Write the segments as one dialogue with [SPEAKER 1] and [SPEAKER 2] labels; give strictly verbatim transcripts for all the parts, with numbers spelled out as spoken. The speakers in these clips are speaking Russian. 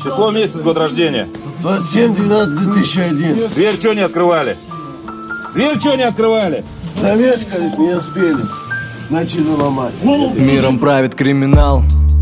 [SPEAKER 1] Число, месяц, год рождения.
[SPEAKER 2] двадцать семь двенадцать две тысячи один.
[SPEAKER 1] Дверь что не открывали? Дверь что не открывали?
[SPEAKER 2] Замешкались, не успели. Начали ломать.
[SPEAKER 3] Миром правит криминал,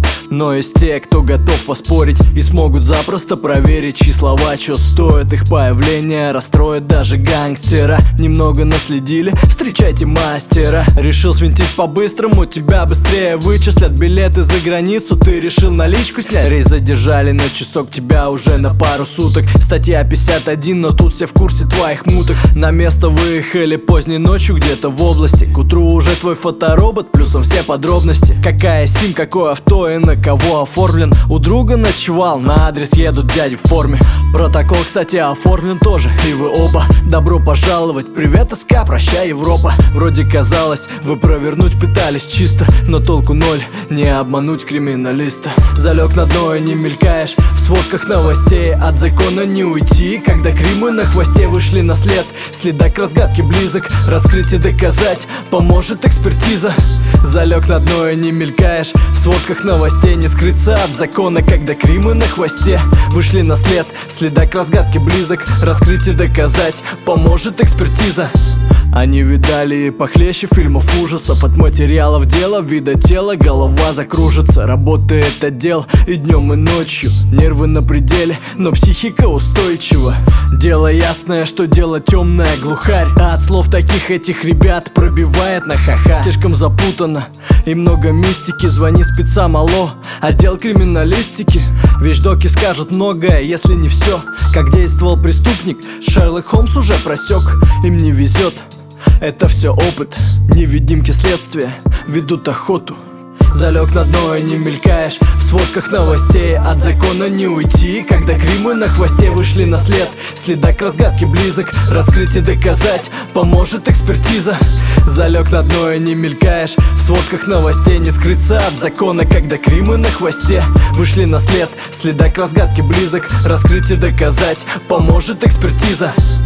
[SPEAKER 3] но есть те, кто готов поспорить и смогут запросто проверить, чьи слова чё стоят. Их появление расстроит даже гангстера. Немного наследили, встречайте мастера. Решил свинтить по-быстрому, тебя быстрее вычислят. Билеты за границу, ты решил наличку снять. Рейс задержали на часок, тебя уже на пару суток. Статья пятьдесят один, но тут все в курсе твоих муток. На место выехали поздней ночью где-то в области. К утру уже твой фоторобот, плюсом все подробности. Какая сим, какое авто и на кого оформлен. У друга ночевал, на адрес едут дяди в форме. Протокол, кстати, оформлен тоже, и вы оба. Добро пожаловать, привет СК, прощай Европа. Вроде казалось, вы провернуть пытались чисто, но толку ноль, не обмануть криминалиста. Залег на дно и не мелькаешь в сводках новостей. От закона не уйти, когда кримы на хвосте вышли на след. Следак разгадки близок, раскрыть и доказать поможет экспертиза. Залег на дно и не мелькаешь в сводках новостей. Не скрыться от закона, когда кримы на хвосте вышли на след. Следак разгадки близок, раскрыть и доказать поможет экспертиза. Они видали и похлеще фильмов ужасов. От материалов дела, вида тела, голова закружится. Работает отдел и днем, и ночью. Нервы на пределе, но психика устойчива. Дело ясное, что дело темное, глухарь. А от слов таких этих ребят пробивает на ха-ха. Слишком запутано и много мистики. Звони спецам, алло, отдел криминалистики. Вещдоки скажут многое, если не все. Как действовал преступник, Шерлок Холмс уже просек. Им не везет, это все опыт. Невидимки следствия ведут охоту. Залег на дно и не мелькаешь в сводках новостей. От закона не уйти, когда кримы на хвосте вышли на след. Следак разгадки близок, раскрыть и доказать поможет экспертиза. Залег на дно и не мелькаешь в сводках новостей. Не скрыться от закона, когда кримы на хвосте вышли на след. Следак разгадки близок, раскрыть и доказать поможет экспертиза.